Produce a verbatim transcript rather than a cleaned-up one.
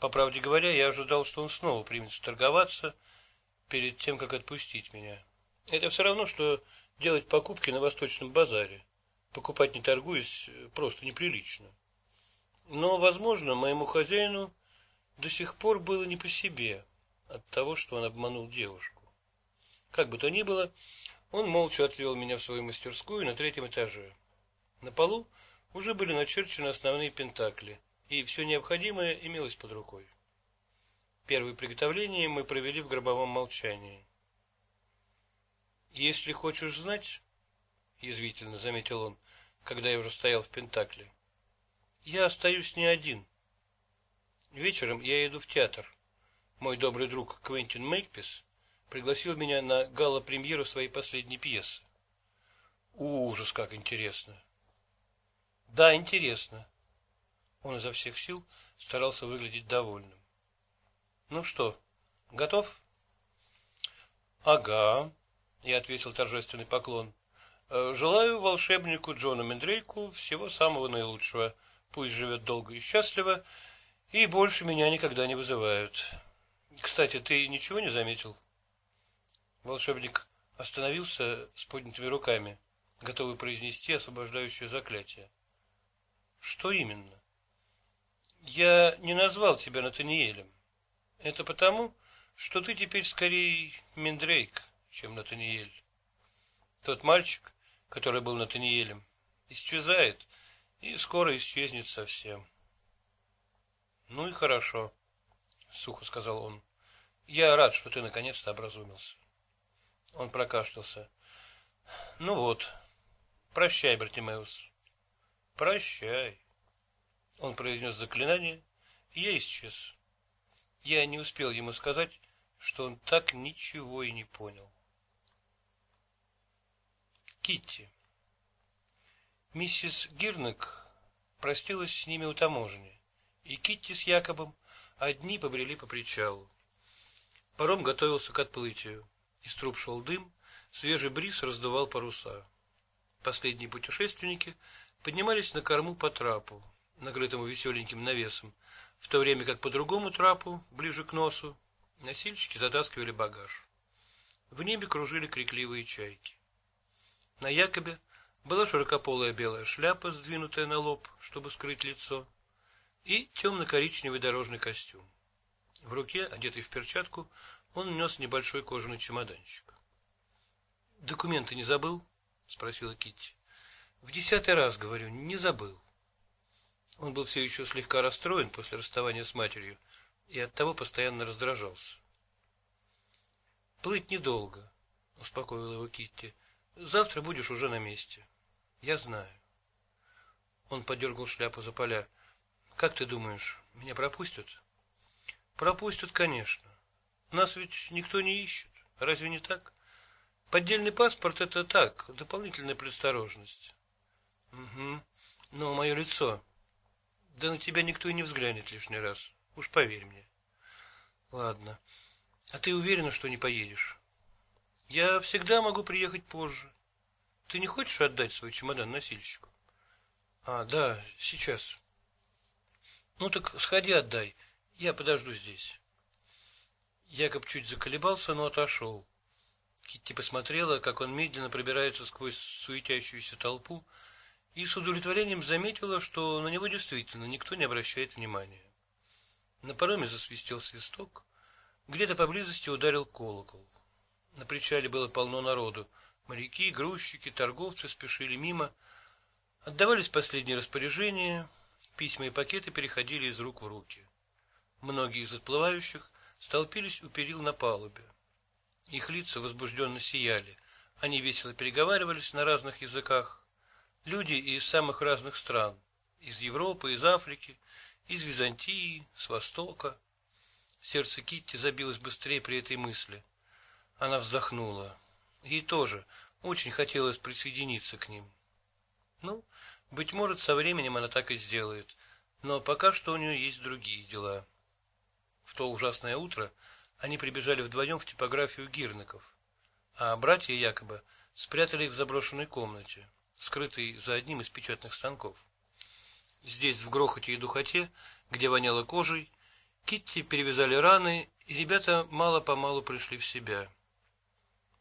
По правде говоря, я ожидал, что он снова примется торговаться перед тем, как отпустить меня. Это все равно, что делать покупки на Восточном базаре. Покупать не торгуясь просто неприлично. Но, возможно, моему хозяину до сих пор было не по себе от того, что он обманул девушку. Как бы то ни было, он молча отвел меня в свою мастерскую на третьем этаже. На полу уже были начерчены основные пентакли, и все необходимое имелось под рукой. Первые приготовления мы провели в гробовом молчании. «Если хочешь знать, — язвительно заметил он, когда я уже стоял в пентакле, — я остаюсь не один. Вечером я иду в театр. Мой добрый друг Квентин Мейкпис пригласил меня на гала-премьеру своей последней пьесы. Ужас, как интересно! Да, интересно. Он изо всех сил старался выглядеть довольным. Ну что, готов? Ага, я ответил торжественный поклон. Желаю волшебнику Джону Мендрейку всего самого наилучшего. Пусть живет долго и счастливо, и больше меня никогда не вызывают. Кстати, ты ничего не заметил? Волшебник остановился с поднятыми руками, готовый произнести освобождающее заклятие. Что именно? Я не назвал тебя Натаниэлем. Это потому, что ты теперь скорее Мендрейк, чем Натаниэль. Тот мальчик, который был Натаниэлем, исчезает и скоро исчезнет совсем. Ну и хорошо, сухо сказал он. Я рад, что ты наконец-то образумился. Он прокашлялся. Ну вот, прощай, Бартимеус. Прощай. Он произнес заклинание, и я исчез. Я не успел ему сказать, что он так ничего и не понял. Китти. Миссис Гирнек простилась с ними у таможни, и Китти с Якобом одни побрели по причалу. Паром готовился к отплытию. Из труб шел дым, свежий бриз раздувал паруса. Последние путешественники поднимались на корму по трапу, накрытому веселеньким навесом, в то время как по другому трапу, ближе к носу, носильщики затаскивали багаж. В небе кружили крикливые чайки. На Якобе была широкополая белая шляпа, сдвинутая на лоб, чтобы скрыть лицо, и темно-коричневый дорожный костюм. В руке, одетый в перчатку, он нес небольшой кожаный чемоданчик. «Документы не забыл?» — спросила Китти. «В десятый раз, говорю, не забыл». Он был все еще слегка расстроен после расставания с матерью и оттого постоянно раздражался. «Плыть недолго», — успокоила его Китти. «Завтра будешь уже на месте. Я знаю». Он подергал шляпу за поля. «Как ты думаешь, меня пропустят?» «Пропустят, конечно. Нас ведь никто не ищет. Разве не так? Поддельный паспорт — это так, дополнительная предосторожность». «Угу. Но мое лицо... Да на тебя никто и не взглянет лишний раз. Уж поверь мне». «Ладно. А ты уверена, что не поедешь?» «Я всегда могу приехать позже. Ты не хочешь отдать свой чемодан носильщику?» «А, да, сейчас». «Ну так сходи отдай. Я подожду здесь». Якоб чуть заколебался, но отошел. Китти посмотрела, как он медленно пробирается сквозь суетящуюся толпу, и с удовлетворением заметила, что на него действительно никто не обращает внимания. На пароме засвистел свисток, где-то поблизости ударил колокол. На причале было полно народу. Моряки, грузчики, торговцы спешили мимо. Отдавались последние распоряжения, письма и пакеты переходили из рук в руки. Многие из отплывающих столпились у перил на палубе. Их лица возбужденно сияли, они весело переговаривались на разных языках. Люди из самых разных стран, из Европы, из Африки, из Византии, с Востока. Сердце Китти забилось быстрее при этой мысли. Она вздохнула. Ей тоже очень хотелось присоединиться к ним. Ну, быть может, со временем она так и сделает, но пока что у нее есть другие дела. В то ужасное утро они прибежали вдвоем в типографию Гирнеков, а братья якобы спрятали их в заброшенной комнате, скрытой за одним из печатных станков. Здесь, в грохоте и духоте, где воняло кожей, Китти перевязали раны, и ребята мало-помалу пришли в себя.